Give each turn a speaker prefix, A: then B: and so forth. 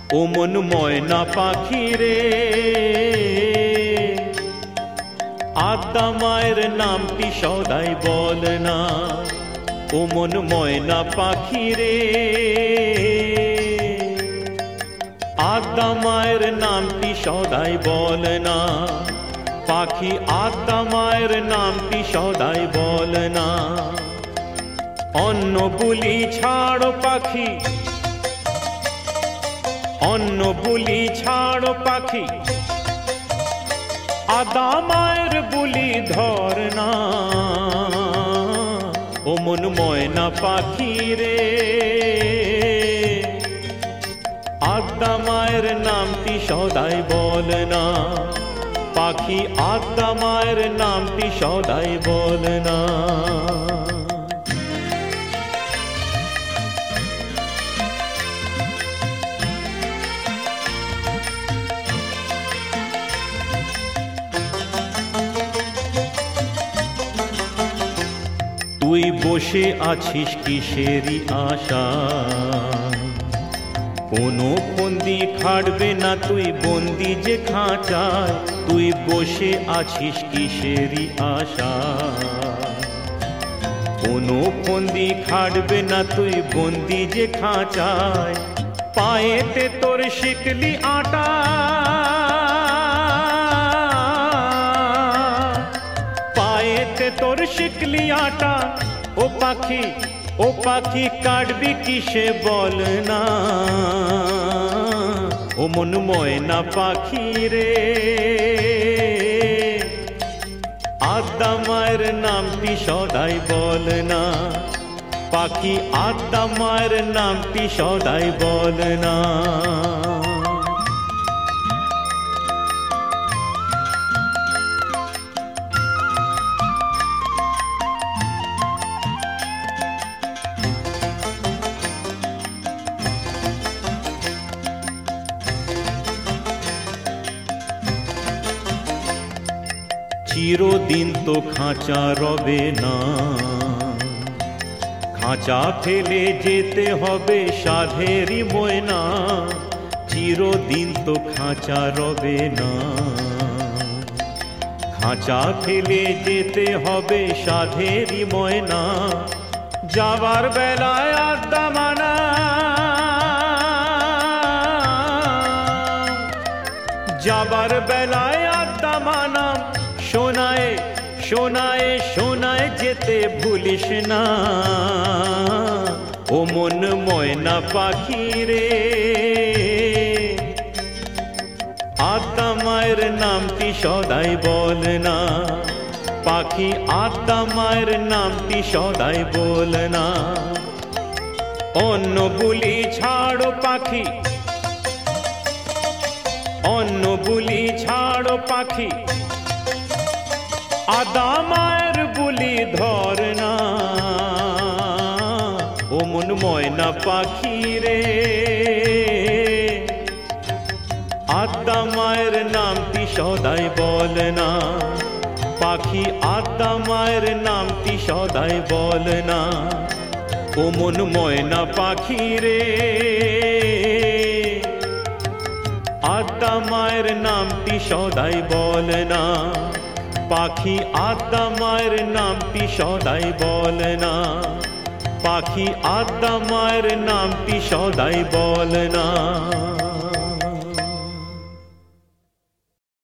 A: ও মন ময়না পাখি রে, আদ্যা মায়ের নামটি সদাই বল না। ও মন ময়না পাখি রে, আদ্যা মায়ের নামটি সদাই বল না। পাখি আদ্যা মায়ের নামটি সদাই বল না। অন্য বুলি ছাড়ো পাখি, অন্য বুলি ছাড়ো পাখি, আদ্যা মায়ের বুলি ধর না। ও মন ময়না পাখি রে, আদ্যা মায়ের নামটি সদাই বল না। পাখি আদ্যা মায়ের নামটি সদাই বল না। তুই বসে আছিস কিসেরই আশা, কোনো ফন্দি খাটবে না তুই বন্দি যে খাঁচায়। তুই বসে আছিস কিসেরই আশা, কোনো ফন্দি খাটবে না তুই বন্দি যে খাঁচায়। পায়েতে তোর শিকলি আটা, পায়েতে তোর শিকলি আটা। ও পাখি, ও পাখি কাটবি কিসে বল না। ও মন ময়না পাখি রে, আদ্যা মায়ের নামটি সদাই বল না। পাখি আদ্যা মায়ের নামটি সদাই বল না। চিরদিন তো খাঁচা রবে না, খাঁচা ফেলে যেতে হবে সাধেরই ময়না। চিরদিন তো খাঁচা রবে না, খাঁচা ফেলে যেতে হবে সাধেরই ময়না। যাবার বেলায় আদ্যা মানা, যাবার বেলায় আদ্যা মানা। শোনায় শোনায় শোনায় যেতে ভুলিস না। ও মন ময়না পাখি রে, আদ্যা মায়ের নামটি সদাই বল না। পাখি আদ্যা মায়ের নামটি সদাই বল না। অন্য বুলি ছাড়ো পাখি, অন্য বুলি ছাড়ো পাখি, আদ্যা মায়ের বুলি ধর না। ও মন ময়না পাখি রে, আদ্যা মায়ের নামটি সদাই বল না। পাখি আদ্যা মায়ের নামটি সদাই বল না। ও মন ময়না পাখি রে, আদ্যা মায়ের নামটি সদাই বল না। পাখি আদ্যা মায়ের নামটি সদাই বল না। পাখি আদ্যা মায়ের নামটি সদাই বল না।